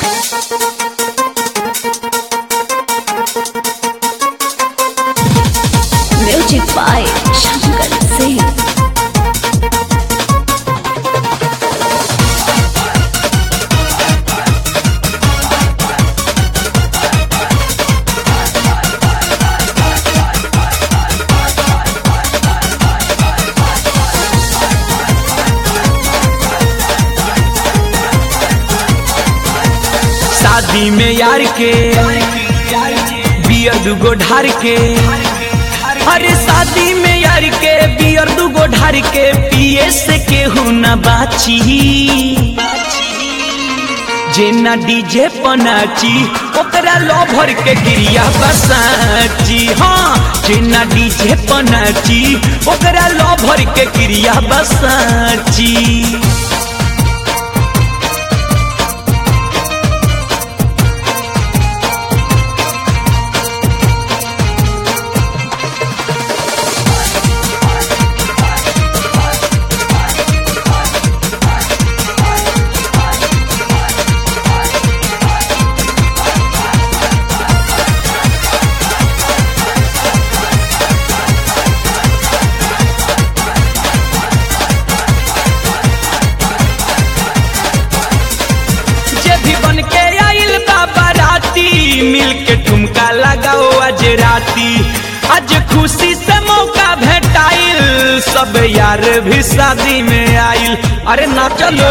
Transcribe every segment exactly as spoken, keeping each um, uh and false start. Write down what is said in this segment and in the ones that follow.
Music by Shankar Singh. शादी में यार के बियर दुगो ढार के, अरे शादी में यार के बियर दुगो ढार के पिए से केहू न बाची। जेना डीजे पनाची ओकरा लभर के गिरिया बसाची। हाँ जेना डीजे पनाची ओकरा लभर के गिरिया बसाची। मिल के ठुमका लगाओ आज राती, आज खुशी से मौका भेटाइल सब यार भी शादी में आइल। अरे ना चलो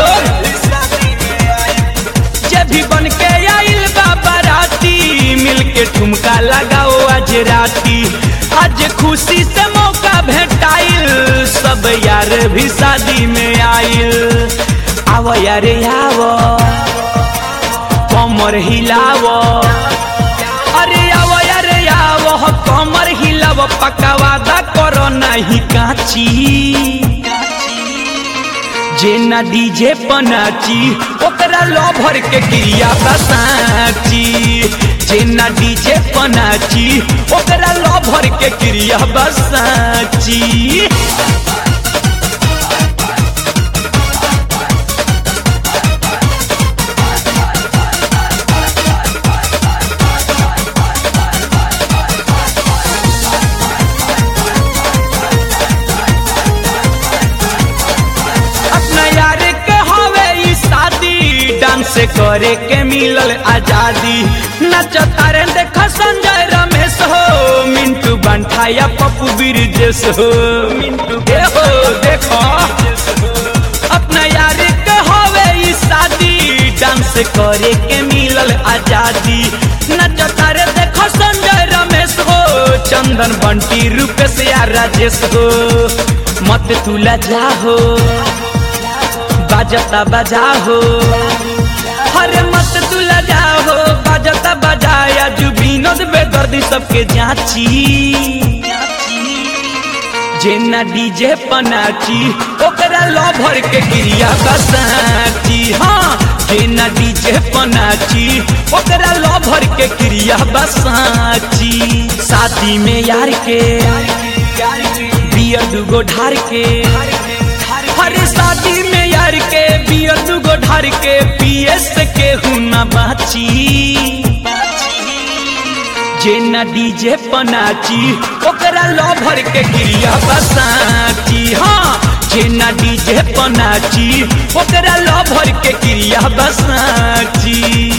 जे भी बन के आइल बाबा राती, मिल के ठुमका लगाओ आज राती, आज खुशी से मौका भेटाइल सब यार भी शादी में आइल। आवो यारे आवो कमर हिलावो, अरे आवो यारे आवो कमर हिलावो, पकावादा करो नहीं काची। जेना डीजे पनाची ओकरा लभर के गिरिया बसाची। जेना डीजे पनाची ओकरा लभर के गिरिया बसाची। से करे के मिलल आजादी, नचता रे देख संजय रमेश हो, मिंटू बंठा या पप्पू बिरजेश हो। मिंटू के हो देखो अपना यार के होवे ई शादी, डांस करे के मिलल आजादी, नचता रे देखो संजय रमेश हो, चंदन बंटी रूपेश या राजेश हो। मत तुला जा हो बाजता बजा हो, अरे मत तुला जाओ बाजता बजाया जू विनोद बेदर्दी सबके जाची। जेना डीजे पनाची ओकरा लभर के गिरिया बसाची। हाँ जेना डीजे पनाची ओकरा लभर के गिरिया बसाची। शादी में यार के बियर दुगो ढार के, अरे शादी में यार के बियर दुगो ढार के पिए से केहू न बाची। जेना डीजे पनाची ओकरा लभर के गिरिया बसाची। हाँ जेना डीजे पनाची ओकरा लभर के गिरिया बसाची।